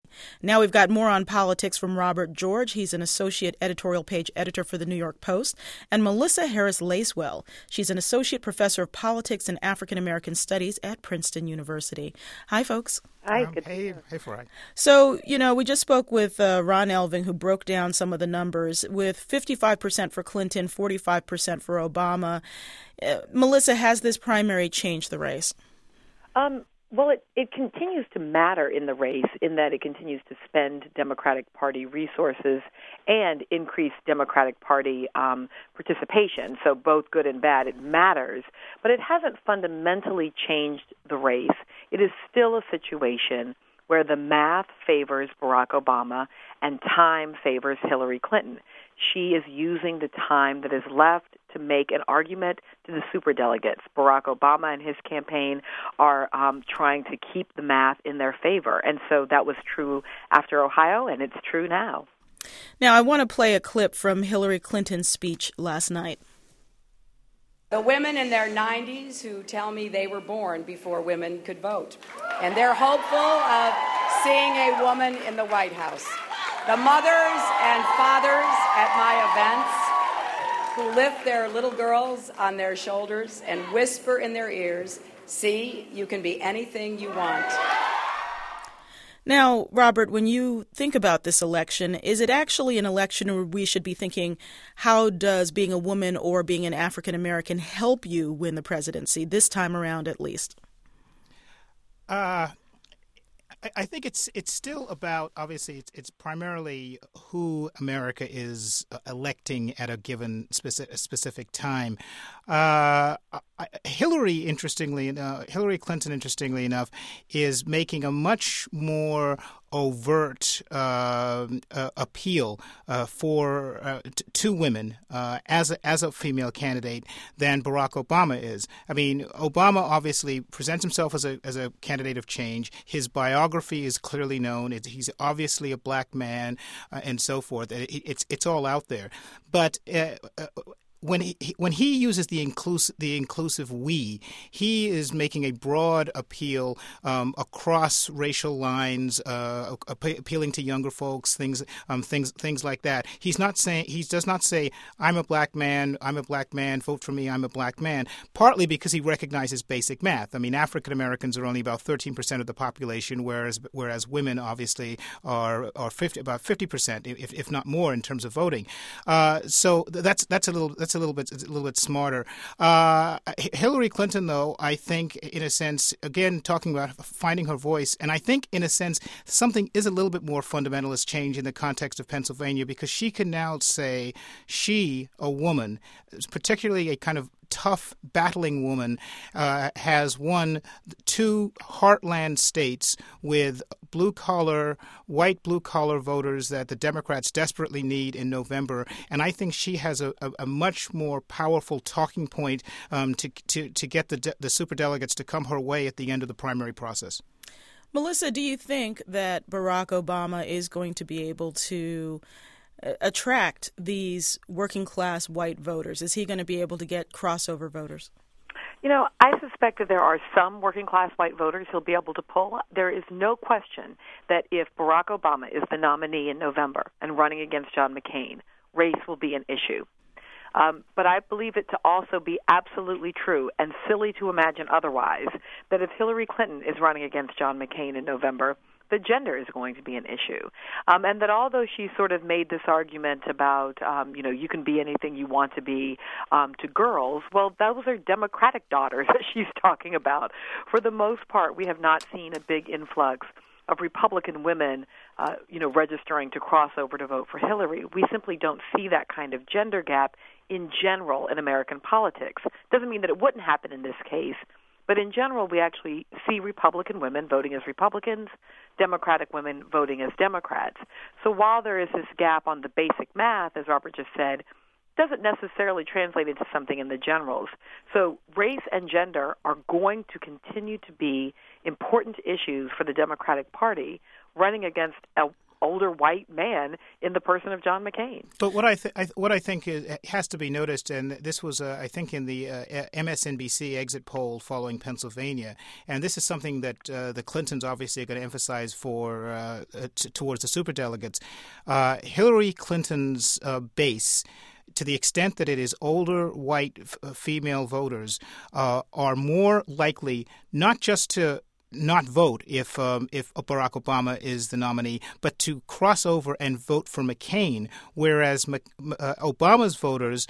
Now we've got more on politics from Robert George. He's an associate editorial page editor for the New York Post. And Melissa Harris Lacewell. She's an associate professor of politics and African American studies at Princeton University. Hi, folks. Hi, Hey, Farai. So, we just spoke with Ron Elving, who broke down some of the numbers with 55% for Clinton, 45% for Obama. Melissa, has this primary changed the race? Well, it continues to matter in the race in that it continues to spend Democratic Party resources and increase Democratic Party participation. So both good and bad, it matters. But it hasn't fundamentally changed the race. It is still a situation where the math favors Barack Obama and time favors Hillary Clinton. She is using the time that is left to make an argument to the superdelegates. Barack Obama and his campaign are trying to keep the math in their favor. And so that was true after Ohio, and it's true now. Now, I want to play a clip from Hillary Clinton's speech last night. The women in their 90s who tell me they were born before women could vote. And they're hopeful of seeing a woman in the White House. The mothers and fathers at my events who lift their little girls on their shoulders and whisper in their ears, "See, you can be anything you want." Now, Robert, when you think about this election, is it actually an election where we should be thinking, how does being a woman or being an African American help you win the presidency, this time around at least? I think it's still about, obviously, it's primarily who America is electing at a given specific time. Hillary Clinton, interestingly enough, is making a much more overt appeal to women as a female candidate than Barack Obama is. I mean, Obama obviously presents himself as a candidate of change. His biography is clearly known. He's obviously a black man and so forth. It's all out there, but. When he uses the inclusive we, he is making a broad appeal across racial lines, appealing to younger folks, things like that. He does not say I'm a black man, vote for me, I'm a black man. Partly because he recognizes basic math. I mean, African Americans are only about 13% of the population, whereas women obviously are about 50%, if not more, in terms of voting. So that's a little bit smarter. Hillary Clinton, though, I think, in a sense, again, talking about finding her voice, and I think, in a sense, something is a little bit more fundamentalist change in the context of Pennsylvania, because she can now say she, a woman, particularly a kind of tough, battling woman, has won 2 heartland states with white blue-collar voters that the Democrats desperately need in November. And I think she has a much more powerful talking point to get the superdelegates to come her way at the end of the primary process. Melissa, do you think that Barack Obama is going to be able to attract these working-class white voters? Is he going to be able to get crossover voters? I suspect that there are some working-class white voters he'll be able to pull. There is no question that if Barack Obama is the nominee in November and running against John McCain, race will be an issue. But I believe it to also be absolutely true and silly to imagine otherwise, that if Hillary Clinton is running against John McCain in November, the gender is going to be an issue. And that although she sort of made this argument about, you can be anything you want to be to girls, well, those are Democratic daughters that she's talking about. For the most part, we have not seen a big influx of Republican women, registering to cross over to vote for Hillary. We simply don't see that kind of gender gap in general in American politics. Doesn't mean that it wouldn't happen in this case, but in general, we actually see Republican women voting as Republicans, Democratic women voting as Democrats. So while there is this gap on the basic math, as Robert just said, doesn't necessarily translate into something in the generals. So race and gender are going to continue to be important issues for the Democratic Party, running against a older white man in the person of John McCain. But what I think has to be noticed, and this was I think in the MSNBC exit poll following Pennsylvania, and this is something that the Clintons obviously are going to emphasize for towards the superdelegates. Hillary Clinton's base, to the extent that it is older white female voters, are more likely not just to not vote if Barack Obama is the nominee, but to cross over and vote for McCain, whereas Obama's voters,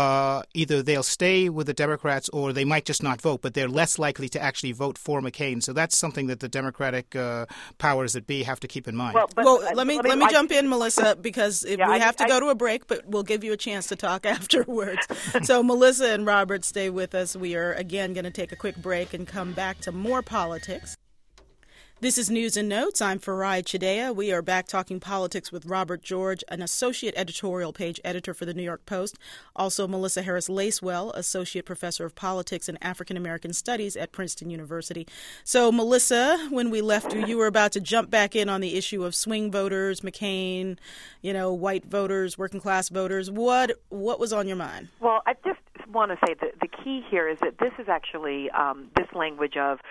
either they'll stay with the Democrats or they might just not vote, but they're less likely to actually vote for McCain. So that's something that the Democratic powers that be have to keep in mind. Well, let me jump in, Melissa, because we have to go to a break, but we'll give you a chance to talk afterwards. So Melissa and Robert, stay with us. We are, again, going to take a quick break and come back to more politics. This is News and Notes. I'm Farai Chideya. We are back talking politics with Robert George, an associate editorial page editor for the New York Post. Also, Melissa Harris Lacewell, associate professor of politics and African American studies at Princeton University. So, Melissa, when we left you, you were about to jump back in on the issue of swing voters, McCain, white voters, working class voters. What was on your mind? Well, I just want to say that the key here is that this is actually this language of,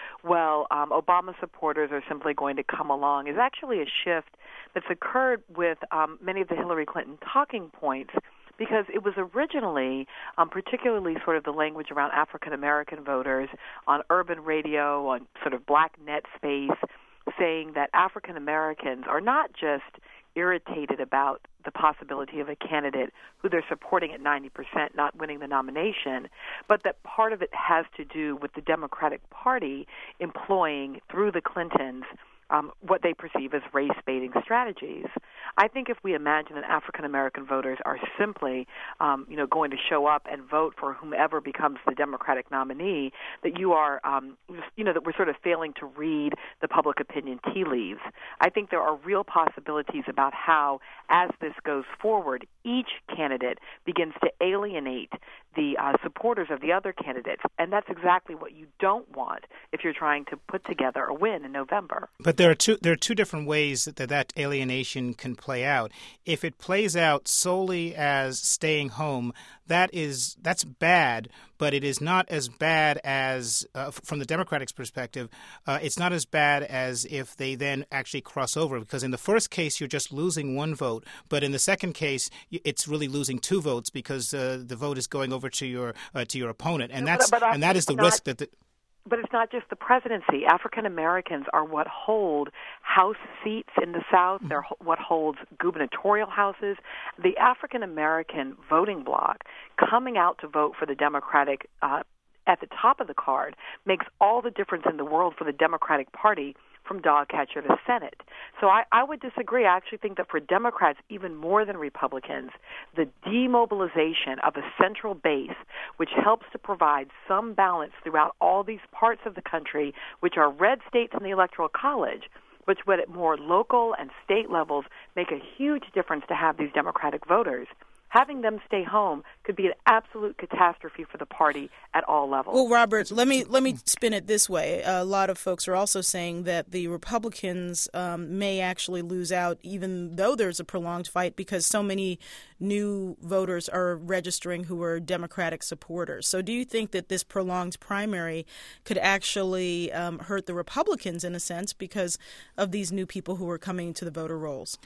Obama supporters are simply going to come along is actually a shift that's occurred with many of the Hillary Clinton talking points, because it was originally particularly sort of the language around African-American voters on urban radio, on sort of black net space, saying that African-Americans are not just irritated about the possibility of a candidate who they're supporting at 90% not winning the nomination, but that part of it has to do with the Democratic Party employing, through the Clintons, what they perceive as race-baiting strategies. I think if we imagine that African-American voters are simply, going to show up and vote for whomever becomes the Democratic nominee, that you are, that we're sort of failing to read the public opinion tea leaves. I think there are real possibilities about how, as this goes forward, each candidate begins to alienate the supporters of the other candidates, and that's exactly what you don't want if you're trying to put together a win in November. But there are two different ways that alienation can play out. If it plays out solely as staying home, that's bad, but it is not as bad as, from the Democratic perspective, it's not as bad as if they then actually cross over, because in the first case, you're just losing one vote, but in the second case, it's really losing two votes because the vote is going over to your opponent, and that is the risk that the... But it's not just the presidency. African Americans are what hold House seats in the South. They're what holds gubernatorial houses. The African American voting bloc coming out to vote for the Democratic at the top of the card makes all the difference in the world for the Democratic Party, from dog catcher to Senate. So I would disagree. I actually think that for Democrats, even more than Republicans, the demobilization of a central base, which helps to provide some balance throughout all these parts of the country, which are red states in the Electoral College, which would at more local and state levels make a huge difference to have these Democratic voters. Having them stay home could be an absolute catastrophe for the party at all levels. Well, Robert, let me spin it this way. A lot of folks are also saying that the Republicans may actually lose out, even though there's a prolonged fight, because so many new voters are registering who are Democratic supporters. So do you think that this prolonged primary could actually hurt the Republicans in a sense because of these new people who are coming to the voter rolls?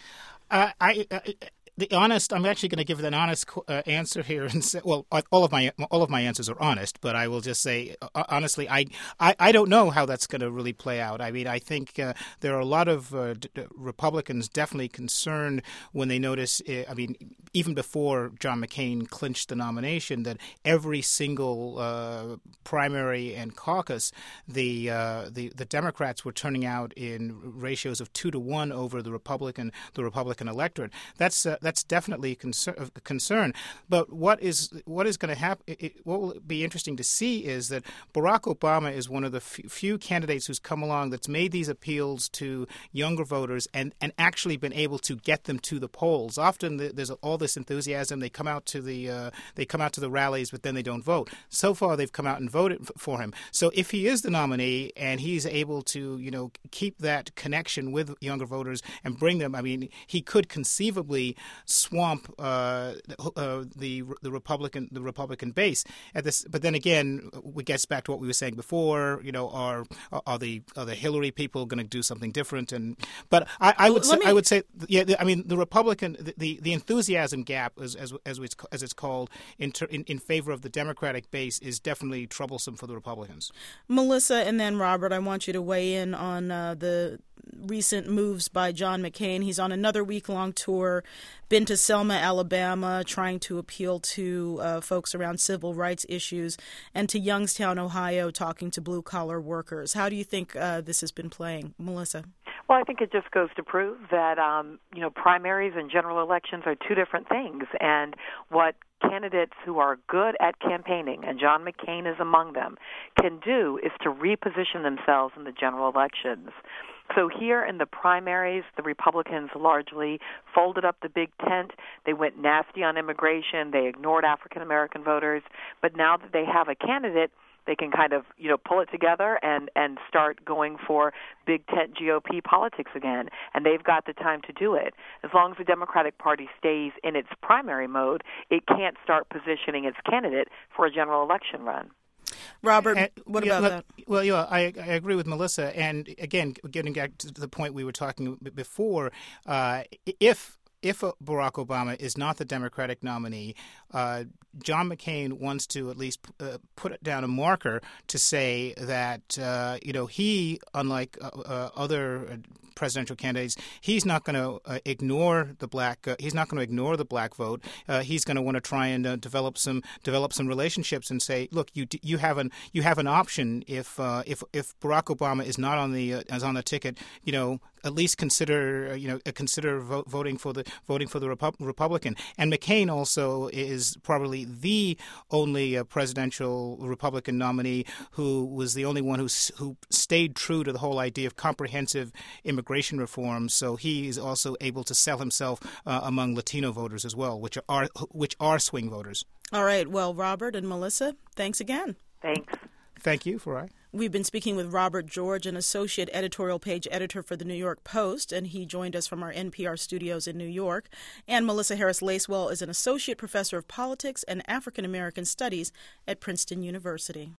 I'm actually going to give an honest answer here and say, well, all of my answers are honest, but I will just say honestly, I don't know how that's going to really play out. I mean, I think there are a lot of Republicans definitely concerned when they notice. Even before John McCain clinched the nomination, that every single primary and caucus, the Democrats were turning out in ratios of 2-1 over the Republican electorate. That's definitely a concern. But what is going to happen? What will be interesting to see is that Barack Obama is one of the few candidates who's come along that's made these appeals to younger voters and actually been able to get them to the polls. Often there's all this enthusiasm. They come out to the rallies, but then they don't vote. So far, they've come out and voted for him. So if he is the nominee and he's able to, keep that connection with younger voters and bring them, I mean, he could conceivably swamp the Republican base at this. But then again, we get back to what we were saying before. Are the Hillary people going to do something different? But I would say, I mean, the Republican, the enthusiasm gap, as it's called, in favor of the Democratic base is definitely troublesome for the Republicans. Melissa, and then Robert, I want you to weigh in on the recent moves by John McCain. He's on another week-long tour, been to Selma, Alabama, trying to appeal to folks around civil rights issues, and to Youngstown, Ohio, talking to blue-collar workers. How do you think this has been playing? Melissa? Well, I think it just goes to prove that, primaries and general elections are two different things. And what candidates who are good at campaigning, and John McCain is among them, can do is to reposition themselves in the general elections. So here in the primaries, the Republicans largely folded up the big tent. They went nasty on immigration. They ignored African-American voters. But now that they have a candidate, they can kind of, pull it together and start going for big tent GOP politics again. And they've got the time to do it. As long as the Democratic Party stays in its primary mode, it can't start positioning its candidate for a general election run. Robert, what about that? Well, I agree with Melissa. And again, getting back to the point we were talking before, if Barack Obama is not the Democratic nominee, John McCain wants to at least put down a marker to say that, he, unlike other presidential candidates, he's not going to ignore the black. He's not going to ignore the black vote. He's going to want to try and develop some relationships and say, look, you have an option if Barack Obama is not on the ticket. At least consider voting for the Republican. And McCain also is probably the only presidential Republican nominee who was the only one who stayed true to the whole idea of comprehensive immigration reform. So he is also able to sell himself among Latino voters as well, which are swing voters. All right. Well, Robert and Melissa, thanks again. Thanks. Thank you, Farai. We've been speaking with Robert George, an associate editorial page editor for the New York Post, and he joined us from our NPR studios in New York. And Melissa Harris Lacewell is an associate professor of politics and African American studies at Princeton University.